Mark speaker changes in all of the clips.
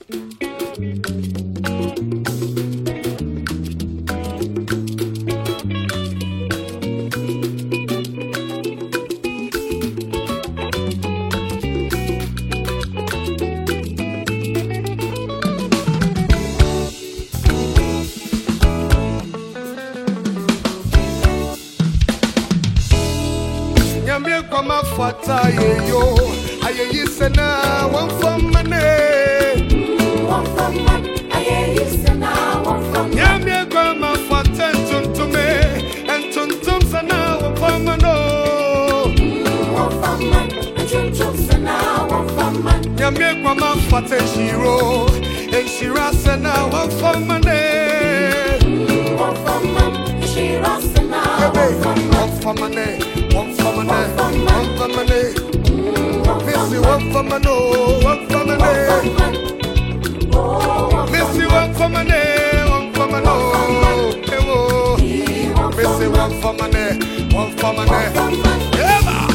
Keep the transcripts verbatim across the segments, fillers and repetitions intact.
Speaker 1: Fata ye yo, aye yisena one for money.
Speaker 2: One for money, aye yisena one for money.
Speaker 1: Yamie grandma for attention to me, and tuntum sana one for money.
Speaker 2: One for money, and tuntum sana one for money.
Speaker 1: Yamie grandma for tenshiro, and shira sana one for money.
Speaker 2: One for money, and shira sana
Speaker 1: one for money. One for money, one for money, Missy, one for money, one for money, Missy, one for money, one for money, Missy, one for money, one for money, yeah.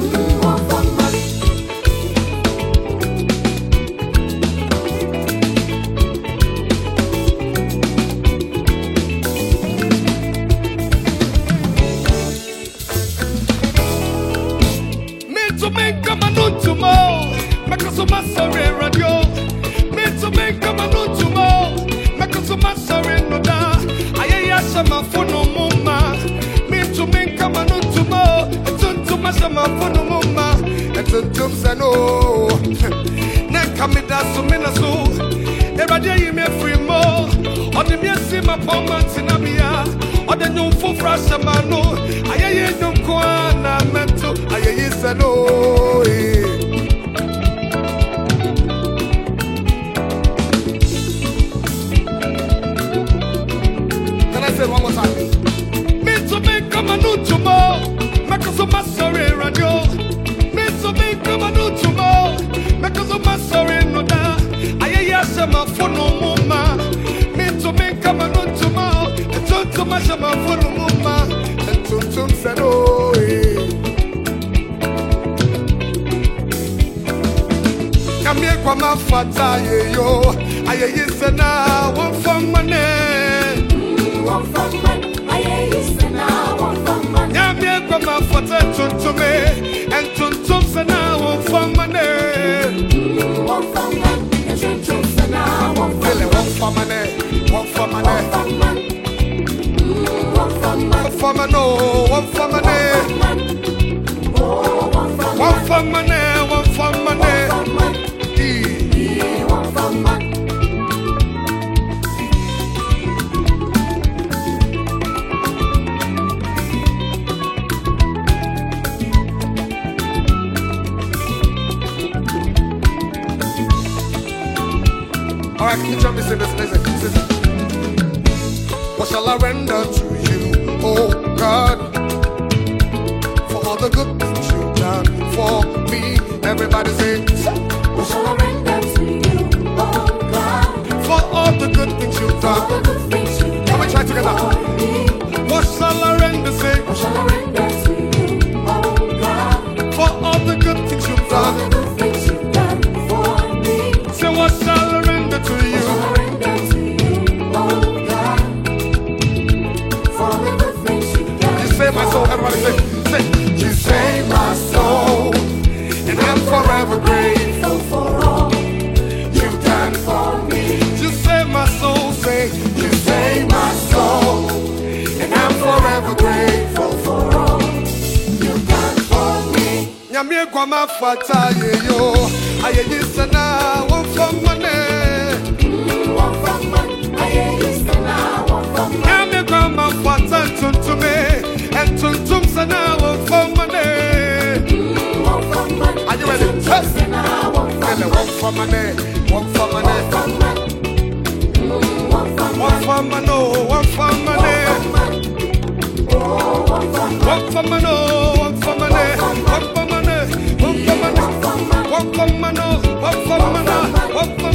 Speaker 1: To make a manu tomorrow, make us a massacre radio. Me to make a manu tomorrow, make us a massacre no da. Aye yasha ma fono mama. Me to make a manu tomorrow, and to masha ma fono mama. And to to sano. Ne kamida so mina so. Everybody you me free more. On the me see my performance in Abia. On the new full fresh manu. Aye ye no kwana meto. Aye ye sano. Can I say one more time? Me to make a manu tomorrow. Make us a massacre radio. Me to make a manu tomorrow. Make us a massacre no da. Aye yasha ma fono mama. Me to make a manu tomorrow. And to to masha ma fono mama. And to to sano. Kamie kwa mafata ye yo. Aye yisena one for money.
Speaker 2: One for money, aye yisena one for money.
Speaker 1: Kamie kwa mafata tuntume. And tuntum sena one for money.
Speaker 2: One for money, and tuntum sena one for money.
Speaker 1: One for money, one for money.
Speaker 2: One for money, one for money.
Speaker 1: One for money, one for money. One for money, one for money. Alright, can you jump me, listen, listen, listen. What shall I render to you, oh God, for all the good things you've done for me? Everybody say,
Speaker 2: what shall I render to you, oh God,
Speaker 1: for all the good things you've done.
Speaker 2: all the good things you've done.
Speaker 1: Come and try together. What shall I render, say,
Speaker 2: what shall I render to you, oh God,
Speaker 1: for all the good things you've
Speaker 2: all
Speaker 1: done.
Speaker 2: the good things you've done for me?
Speaker 1: Say, what shall I render to
Speaker 2: What
Speaker 1: you?
Speaker 2: shall I render to you, oh God, for all the good things you've done?
Speaker 1: You save my soul. Everybody say, say, you save my soul, and I'm forever grateful for all you've done for me. You save my soul, say, you save my soul, and I'm forever grateful for all
Speaker 2: You've done for me.
Speaker 1: Nyamie kwa mafata ye yo, aye yisana one for money.
Speaker 2: One for money, aye yisana one for money.
Speaker 1: Nyamie kwa mafata tuntume, and tuntum sana one for money.
Speaker 2: One for money,
Speaker 1: Are you ready?
Speaker 2: tuntum sana one for
Speaker 1: Tell me one for money, one for money,
Speaker 2: One for money, one for
Speaker 1: one for money, oh, one for money,
Speaker 2: oh, one for money.
Speaker 1: one for money, oh, one for money, one for money, one for money, one for money, one for money, one for money, one for money.